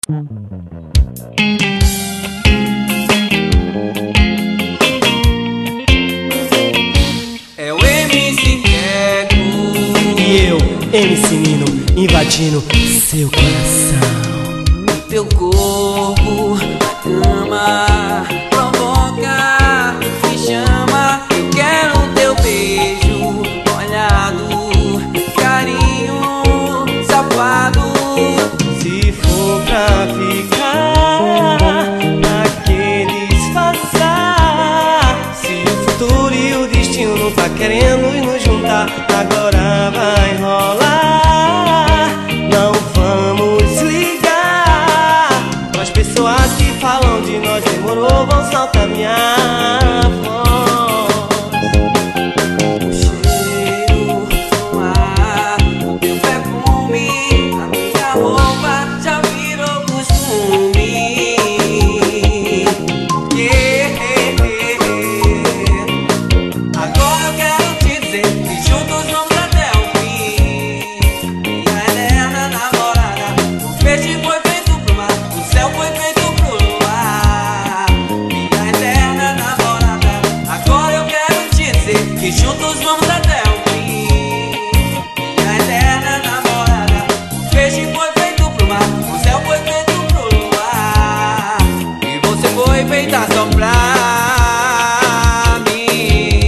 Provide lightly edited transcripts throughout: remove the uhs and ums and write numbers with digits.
É o MC Queco e eu, MC Nino, invadindo seu coração. Teu corpo na cama provoca, me chama. Eu quero teu beijo molhado, carinho safado. Se for pra ficar, pra que disfarçar? Se o futuro e o destino tá querendo nos juntar, agora vai rolar. Não vamos ligar pras pessoas que falam de nós. Demorou, vão soltar minha voz. O cheiro no ar, o teu perfume, a minha roupa já virou costume. Agora eu quero te dizer que juntos vamos até o fim. Minha eterna namorada, o peixe foi feito pro mar, o céu foi feito pro luar. Minha eterna namorada, agora eu quero te dizer que juntos vamos até o fim. Minha eterna namorada, o peixe foi feito pro mar, o céu foi feito pro luar. E você foi feita só pra mim.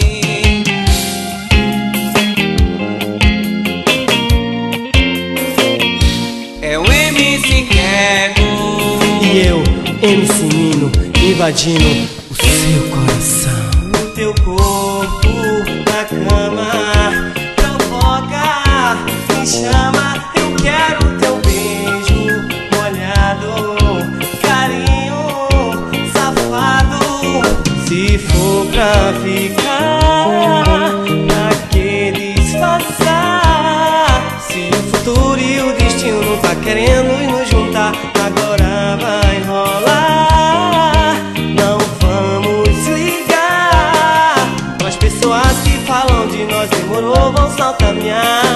É o MC Queco E eu, MC Nino, invadindo o seu coração. O teu corpo na cama provoca, me chama. Eu quero teu beijo molhado, carinho safado. Se for pra ficar, pra que disfarçar? Se o futuro e o destino tá querendo nos juntar, agora vai rolar. Não vamos ligar pras pessoas que falam de nós. Demorou, vão soltar minha